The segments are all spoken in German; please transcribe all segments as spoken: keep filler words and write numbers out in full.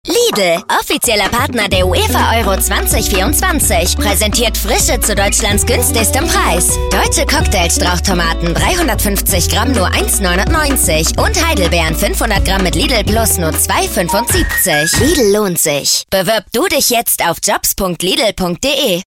Lidl, offizieller Partner der UEFA Euro zwanzig vierundzwanzig, präsentiert Frische zu Deutschlands günstigstem Preis. Deutsche Cocktail-Strauchtomaten dreihundertfünfzig Gramm nur eins neunundneunzig und Heidelbeeren fünfhundert Gramm mit Lidl Plus nur zwei fünfundsiebzig. Lidl lohnt sich. Bewirb du dich jetzt auf jobs punkt lidl punkt de.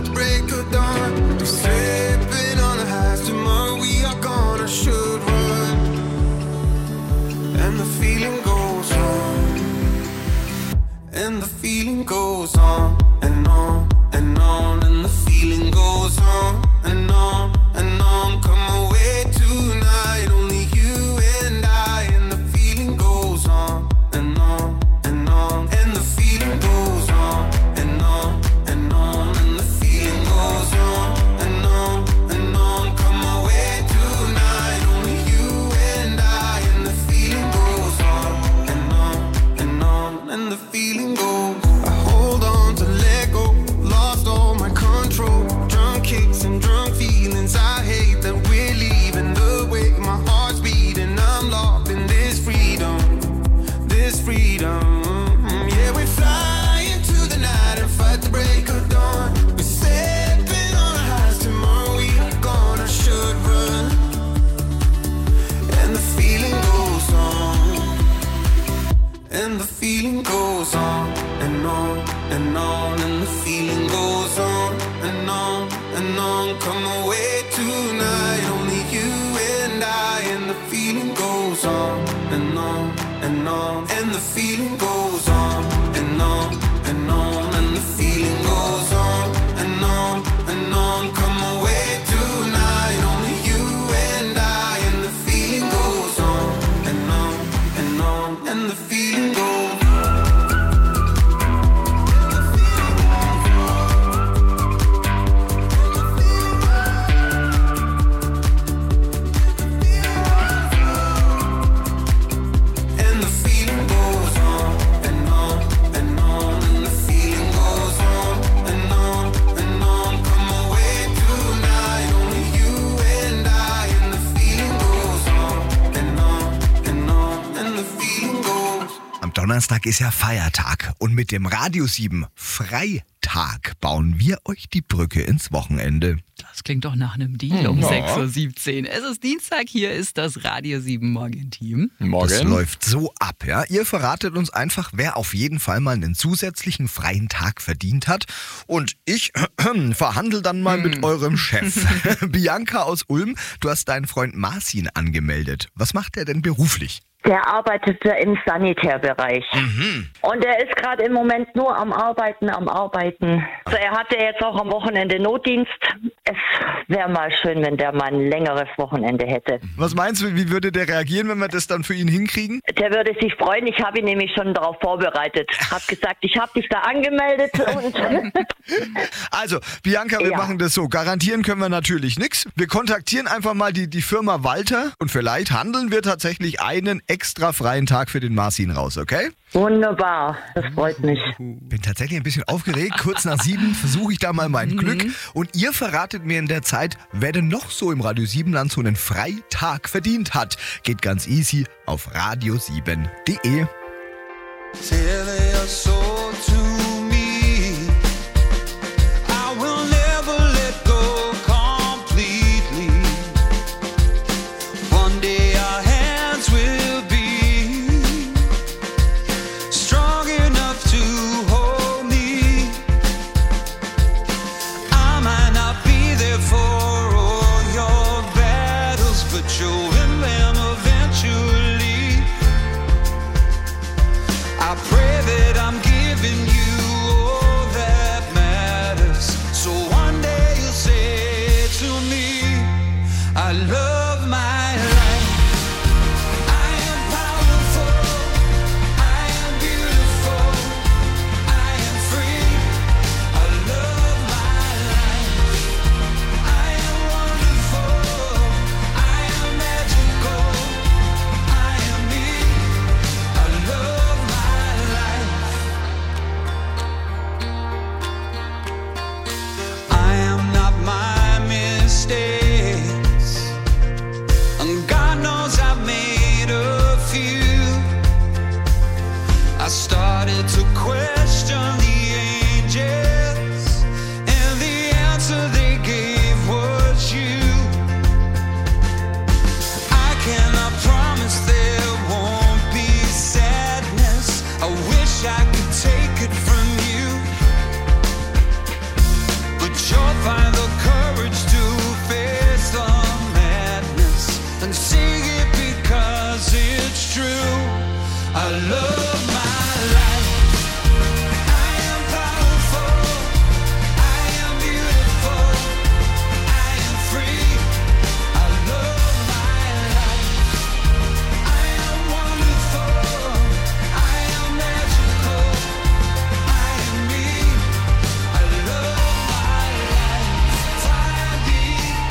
And the feeling goes on and on and on, and the feeling goes on and on and on. Come away tonight, only you and I. And the feeling goes on and on and on, and the feeling goes on and on and on, and the feeling goes on and on and on. Come away tonight, only you and I. And the feeling goes on and on and on, and the feeling goes. I hold on to let go, lost all my control. Drunk kicks and drunk feelings, I hate that we're leaving. The way my heart's beating, I'm locked in this freedom, this freedom. Yeah, we fly into the night and fight the break of dawn. We're stepping on our highs, tomorrow we are gonna should run. And the feeling goes on, and the feeling goes on and on and on, and the feeling goes on and on and on. Come away tonight, only you and I. And the feeling goes on and on and on, and the feeling goes on and on and on, and the feeling goes on and on and on. Come away tonight, only you and I. And the feeling goes on and on and on, and the feeling goes. Donnerstag ist ja Feiertag und mit dem Radio sieben Freitag bauen wir euch die Brücke ins Wochenende. Das klingt doch nach einem Deal um ja. sechs Uhr siebzehn. Es ist Dienstag, hier ist das Radio sieben Morgenteam. Morgen. Das läuft so ab, ja. Ihr verratet uns einfach, wer auf jeden Fall mal einen zusätzlichen freien Tag verdient hat. Und ich äh, verhandle dann mal hm. mit eurem Chef. Bianca aus Ulm, du hast deinen Freund Marcin angemeldet. Was macht er denn beruflich? Der arbeitet im Sanitärbereich. Mhm. Und er ist gerade im Moment nur am Arbeiten, am Arbeiten. Also er hatte jetzt auch am Wochenende Notdienst. Es wäre mal schön, wenn der mal ein längeres Wochenende hätte. Was meinst du, wie würde der reagieren, wenn wir das dann für ihn hinkriegen? Der würde sich freuen. Ich habe ihn nämlich schon darauf vorbereitet. Hab gesagt, ich habe dich da angemeldet. Und also, Bianca, wir ja. machen das so. Garantieren können wir natürlich nichts. Wir kontaktieren einfach mal die, die Firma Walter und vielleicht handeln wir tatsächlich einen extra freien Tag für den Marcin raus, okay? Wunderbar, das freut mich. Bin tatsächlich ein bisschen aufgeregt. Kurz nach sieben versuche ich da mal mein Glück. Und ihr verratet mir in der Zeit, wer denn noch so im Radio sieben Land so einen Freitag verdient hat. Geht ganz easy auf radio sieben punkt de. to question the angels, and the answer they gave was you. I cannot promise there won't be sadness. I wish I could take it from you, but you'll find the courage to face the madness and sing it because it's true. I love my life. I am powerful. I am beautiful. I am free. I love my life. I am wonderful. I am magical. I am me. I love my life. Fire deep.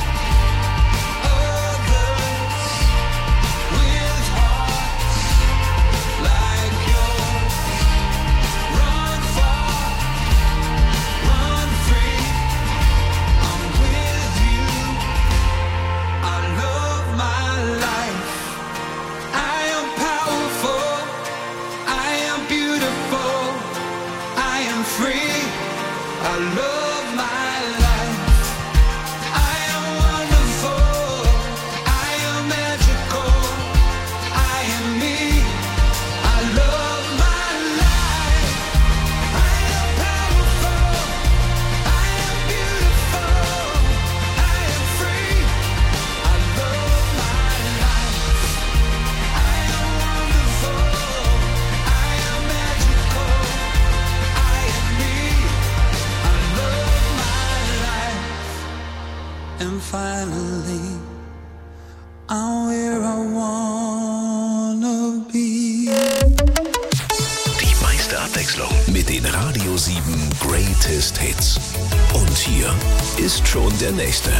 Others with hearts like yours. Run far, run free. I'm with you. I love my life. I am powerful. I am beautiful. I am free. I love my life. I am wonderful. I am magical. I am me. I love my life. I am powerful. I am beautiful. I am free. I love my life. I am wonderful. I am magical. I am me. I love my life. And finally, I'm where I wanna be. Die meiste Abwechslung mit den Radio sieben Greatest Hits. Und hier ist schon der nächste.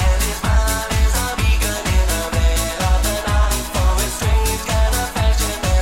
For a strange kind of fashion.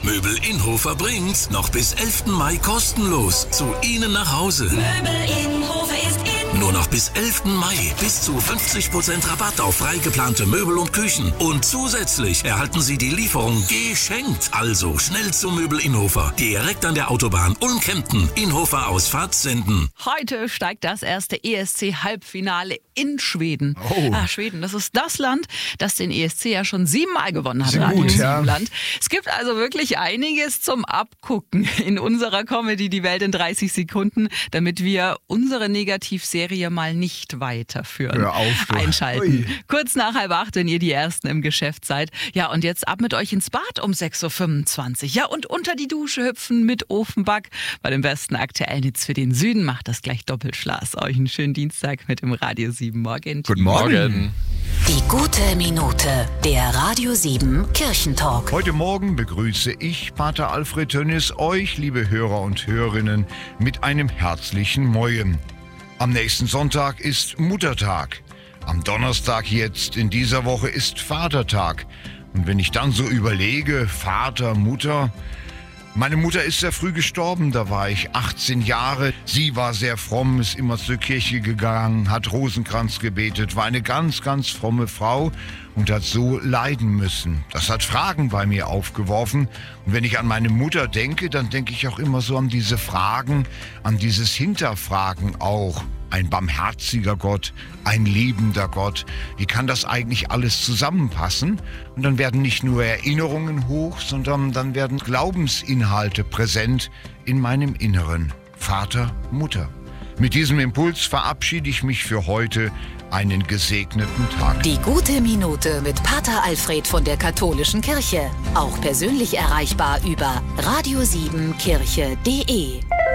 Möbel Inhofer bringt's noch bis elften Mai kostenlos zu Ihnen nach Hause. Möbel Inhofer ist in. Nur noch bis elften Mai bis zu fünfzig Prozent Rabatt auf frei geplante Möbel und Küchen. Und zusätzlich erhalten Sie die Lieferung geschenkt. Also schnell zu Möbel Inhofer. Direkt an der Autobahn Ulm-Kempten. Inhofer Ausfahrt senden. Heute steigt das erste E S C-Halbfinale in Schweden. Oh. Ah, Schweden, das ist das Land, das den E S C ja schon siebenmal gewonnen hat. Sehr Radio gut, ja. Siebenland. Es gibt also wirklich einiges zum Abgucken in unserer Comedy Die Welt in dreißig Sekunden, damit wir unsere Negativserie mal nicht weiterführen. Hör auf, du. Einschalten. Ui. Kurz nach halb acht, wenn ihr die Ersten im Geschäft seid. Ja, und jetzt ab mit euch ins Bad um sechs Uhr fünfundzwanzig. Ja, und unter die Dusche hüpfen mit Ofenback. Bei dem besten aktuellen Hits für den Süden macht das gleich Doppelschlaß. Euch einen schönen Dienstag mit dem Radio sieben Morgen. Guten Morgen. Morgen. Die gute Minute, der Radio sieben Kirchentalk. Heute Morgen begrüße ich, Pater Alfred Tönnis, euch, liebe Hörer und Hörerinnen, mit einem herzlichen Moin. Am nächsten Sonntag ist Muttertag. Am Donnerstag jetzt in dieser Woche ist Vatertag. Und wenn ich dann so überlege, Vater, Mutter... Meine Mutter ist sehr früh gestorben, da war ich achtzehn Jahre. Sie war sehr fromm, ist immer zur Kirche gegangen, hat Rosenkranz gebetet, war eine ganz, ganz fromme Frau und hat so leiden müssen. Das hat Fragen bei mir aufgeworfen. Und wenn ich an meine Mutter denke, dann denke ich auch immer so an diese Fragen, an dieses Hinterfragen auch. Ein barmherziger Gott, ein liebender Gott. Wie kann das eigentlich alles zusammenpassen? Und dann werden nicht nur Erinnerungen hoch, sondern dann werden Glaubensinhalte präsent in meinem Inneren. Vater, Mutter. Mit diesem Impuls verabschiede ich mich für heute. Einen gesegneten Tag. Die gute Minute mit Pater Alfred von der Katholischen Kirche. Auch persönlich erreichbar über radio sieben kirche punkt de.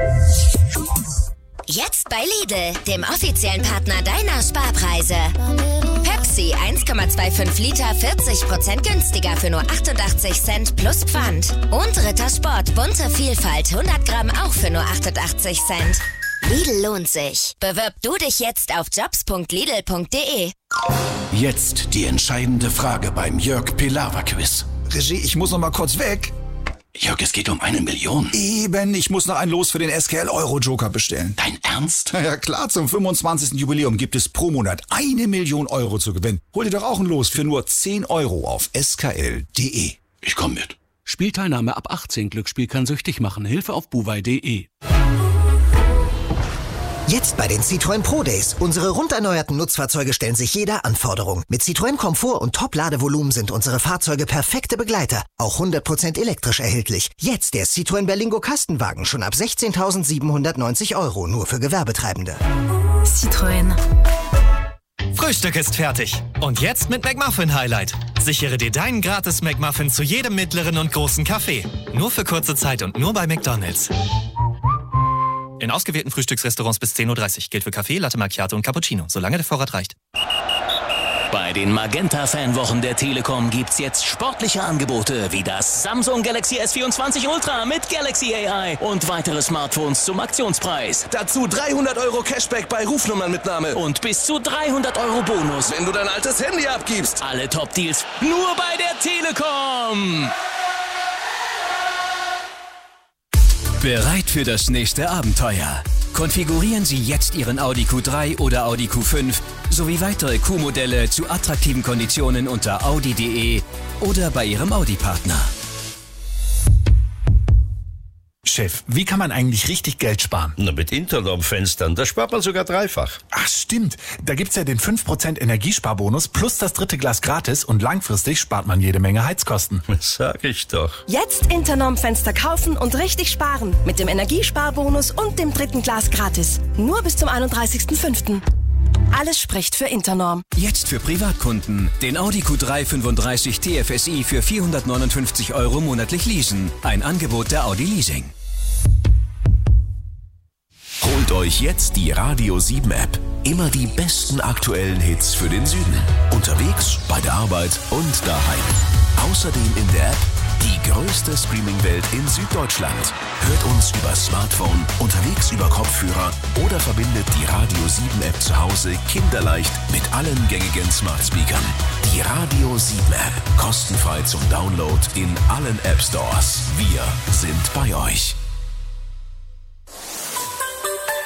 Jetzt bei Lidl, dem offiziellen Partner deiner Sparpreise. Pepsi eins Komma fünfundzwanzig Liter vierzig Prozent günstiger für nur achtundachtzig Cent plus Pfand. Und Rittersport bunte Vielfalt hundert Gramm auch für nur achtundachtzig Cent. Lidl lohnt sich. Bewirb du dich jetzt auf jobs punkt lidl punkt de. Jetzt die entscheidende Frage beim Jörg Pilawa Quiz. Regie, ich muss noch mal kurz weg. Jörg, es geht um eine Million. Eben, ich muss noch ein Los für den S K L Euro Joker bestellen. Dein Ernst? Ja klar, zum fünfundzwanzigsten Jubiläum gibt es pro Monat eine Million Euro zu gewinnen. Hol dir doch auch ein Los für nur zehn Euro auf s k l punkt de. Ich komm mit. Spielteilnahme ab achtzehn. Glücksspiel kann süchtig machen. Hilfe auf buwei punkt de. Jetzt bei den Citroën Pro Days. Unsere rund erneuerten Nutzfahrzeuge stellen sich jeder Anforderung. Mit Citroën Komfort und Top-Ladevolumen sind unsere Fahrzeuge perfekte Begleiter. Auch hundert Prozent elektrisch erhältlich. Jetzt der Citroën Berlingo Kastenwagen schon ab sechzehntausendsiebenhundertneunzig Euro, nur für Gewerbetreibende. Citroën. Frühstück ist fertig. Und jetzt mit McMuffin Highlight. Sichere dir deinen gratis McMuffin zu jedem mittleren und großen Kaffee. Nur für kurze Zeit und nur bei McDonald's. In ausgewählten Frühstücksrestaurants bis zehn Uhr dreißig. Gilt für Kaffee, Latte Macchiato und Cappuccino, solange der Vorrat reicht. Bei den Magenta-Fanwochen der Telekom gibt's jetzt sportliche Angebote wie das Samsung Galaxy S vierundzwanzig Ultra mit Galaxy A I und weitere Smartphones zum Aktionspreis. Dazu dreihundert Euro Cashback bei Rufnummernmitnahme. Und bis zu dreihundert Euro Bonus, wenn du dein altes Handy abgibst. Alle Top-Deals nur bei der Telekom. Bereit für das nächste Abenteuer? Konfigurieren Sie jetzt Ihren Audi Q drei oder Audi Q fünf sowie weitere Q-Modelle zu attraktiven Konditionen unter audi punkt de oder bei Ihrem Audi-Partner. Chef, wie kann man eigentlich richtig Geld sparen? Na, mit Internorm-Fenstern, da spart man sogar dreifach. Ach stimmt, da gibt's ja den fünf Prozent Energiesparbonus plus das dritte Glas gratis und langfristig spart man jede Menge Heizkosten. Sag ich doch. Jetzt Internorm-Fenster kaufen und richtig sparen mit dem Energiesparbonus und dem dritten Glas gratis. Nur bis zum einunddreißigsten fünften Alles spricht für Internorm. Jetzt für Privatkunden. Den Audi Q drei fünfunddreißig T F S I für vierhundertneunundfünfzig Euro monatlich leasen. Ein Angebot der Audi Leasing. Holt euch jetzt die Radio sieben App. Immer die besten aktuellen Hits für den Süden. Unterwegs, bei der Arbeit und daheim. Außerdem in der App Die größte Streaming-Welt in Süddeutschland. Hört uns über Smartphone, unterwegs über Kopfhörer oder verbindet die Radio sieben App zu Hause kinderleicht mit allen gängigen Smart Speakern. Die Radio sieben App. Kostenfrei zum Download in allen App Stores. Wir sind bei euch.